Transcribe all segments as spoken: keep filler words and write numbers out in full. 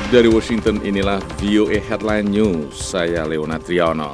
Dari Washington, inilah V O A Headline News, saya Leona Triano.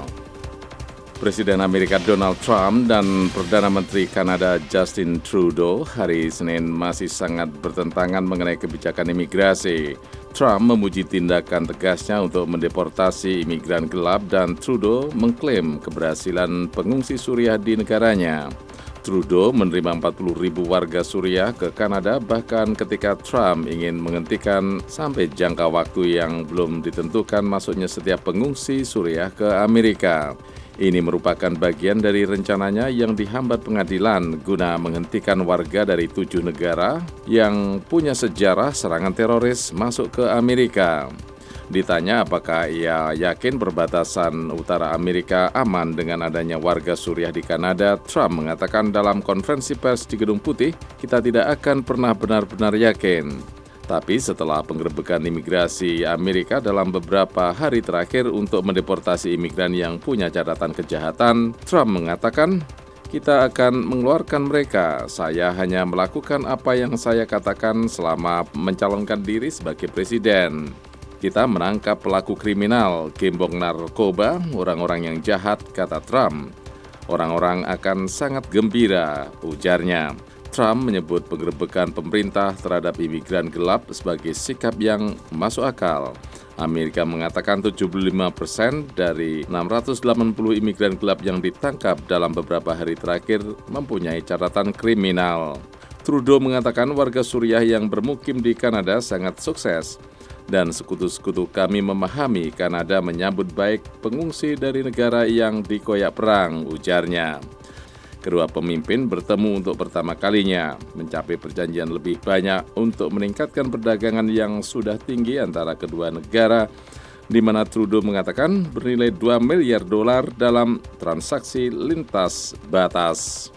Presiden Amerika Donald Trump dan Perdana Menteri Kanada Justin Trudeau hari Senin masih sangat bertentangan mengenai kebijakan imigrasi. Trump memuji tindakan tegasnya untuk mendeportasi imigran gelap dan Trudeau mengklaim keberhasilan pengungsi Suriah di negaranya. Trudeau menerima empat puluh ribu warga Suriah ke Kanada bahkan ketika Trump ingin menghentikan sampai jangka waktu yang belum ditentukan masuknya setiap pengungsi Suriah ke Amerika. Ini merupakan bagian dari rencananya yang dihambat pengadilan guna menghentikan warga dari tujuh negara yang punya sejarah serangan teroris masuk ke Amerika. Ditanya apakah ia yakin perbatasan utara Amerika aman dengan adanya warga Suriah di Kanada, Trump mengatakan dalam konferensi pers di Gedung Putih, kita tidak akan pernah benar-benar yakin. Tapi setelah penggerebekan imigrasi Amerika dalam beberapa hari terakhir untuk mendeportasi imigran yang punya catatan kejahatan, Trump mengatakan, kita akan mengeluarkan mereka. Saya hanya melakukan apa yang saya katakan selama mencalonkan diri sebagai presiden. Kita menangkap pelaku kriminal, gembong narkoba, orang-orang yang jahat, kata Trump. Orang-orang akan sangat gembira, ujarnya. Trump menyebut penggerebekan pemerintah terhadap imigran gelap sebagai sikap yang masuk akal. Amerika mengatakan tujuh puluh lima persen dari enam ratus delapan puluh imigran gelap yang ditangkap dalam beberapa hari terakhir mempunyai catatan kriminal. Trudeau mengatakan warga Suriah yang bermukim di Kanada sangat sukses. Dan sekutu-sekutu kami memahami Kanada menyambut baik pengungsi dari negara yang dikoyak perang, ujarnya. Kedua pemimpin bertemu untuk pertama kalinya, mencapai perjanjian lebih banyak untuk meningkatkan perdagangan yang sudah tinggi antara kedua negara, di mana Trudeau mengatakan bernilai dua miliar dolar dalam transaksi lintas batas.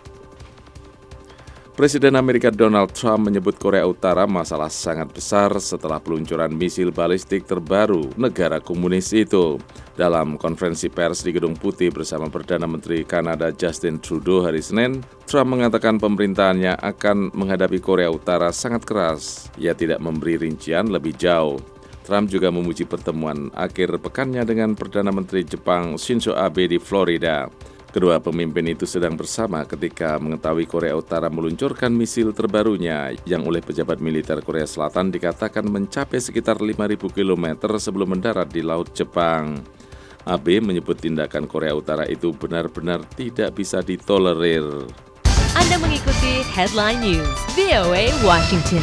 Presiden Amerika Donald Trump menyebut Korea Utara masalah sangat besar setelah peluncuran misil balistik terbaru negara komunis itu. Dalam konferensi pers di Gedung Putih bersama Perdana Menteri Kanada Justin Trudeau hari Senin, Trump mengatakan pemerintahannya akan menghadapi Korea Utara sangat keras. Ia tidak memberi rincian lebih jauh. Trump juga memuji pertemuan akhir pekannya dengan Perdana Menteri Jepang Shinzo Abe di Florida. Kedua pemimpin itu sedang bersama ketika mengetahui Korea Utara meluncurkan misil terbarunya yang oleh pejabat militer Korea Selatan dikatakan mencapai sekitar lima ribu kilometer sebelum mendarat di Laut Jepang. Abe menyebut tindakan Korea Utara itu benar-benar tidak bisa ditolerir. Anda mengikuti Headline News V O A Washington.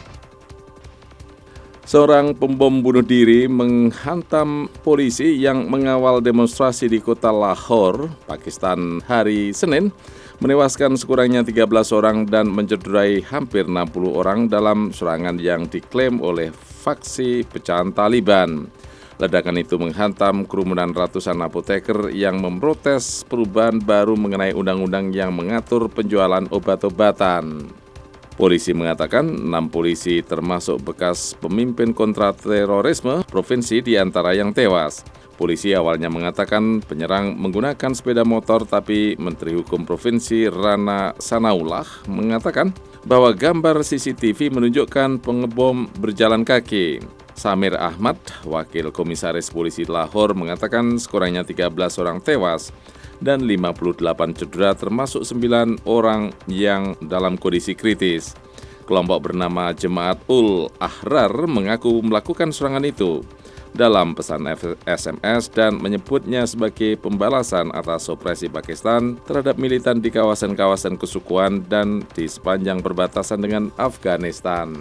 Seorang pembom bunuh diri menghantam polisi yang mengawal demonstrasi di kota Lahore, Pakistan hari Senin, menewaskan sekurangnya tiga belas orang dan mencederai hampir enam puluh orang dalam serangan yang diklaim oleh faksi pecahan Taliban. Ledakan itu menghantam kerumunan ratusan apoteker yang memprotes perubahan baru mengenai undang-undang yang mengatur penjualan obat-obatan. Polisi mengatakan enam polisi termasuk bekas pemimpin kontraterorisme provinsi di antara yang tewas. Polisi awalnya mengatakan penyerang menggunakan sepeda motor, tapi Menteri Hukum Provinsi Rana Sanaullah mengatakan bahwa gambar C C T V menunjukkan pengebom berjalan kaki. Samir Ahmad, Wakil Komisaris Polisi Lahore, mengatakan sekurangnya tiga belas orang tewas dan lima puluh delapan cedera termasuk sembilan orang yang dalam kondisi kritis. Kelompok bernama Jemaat ul Ahrar mengaku melakukan serangan itu dalam pesan S M S dan menyebutnya sebagai pembalasan atas operasi Pakistan terhadap militan di kawasan-kawasan kesukuan dan di sepanjang perbatasan dengan Afghanistan.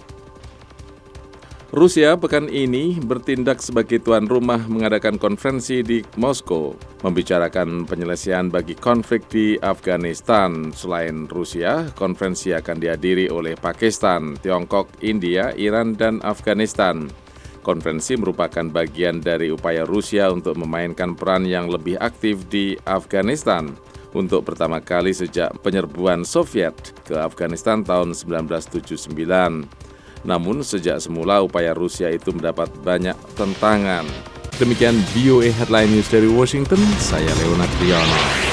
Rusia pekan ini bertindak sebagai tuan rumah mengadakan konferensi di Moskow, membicarakan penyelesaian bagi konflik di Afghanistan. Selain Rusia, konferensi akan dihadiri oleh Pakistan, Tiongkok, India, Iran, dan Afghanistan. Konferensi merupakan bagian dari upaya Rusia untuk memainkan peran yang lebih aktif di Afghanistan untuk pertama kali sejak penyerbuan Soviet ke Afghanistan tahun sembilan belas tujuh puluh sembilan. Namun sejak semula upaya Rusia itu mendapat banyak tentangan. Demikian V O A Headline News dari Washington, saya Leona Triano.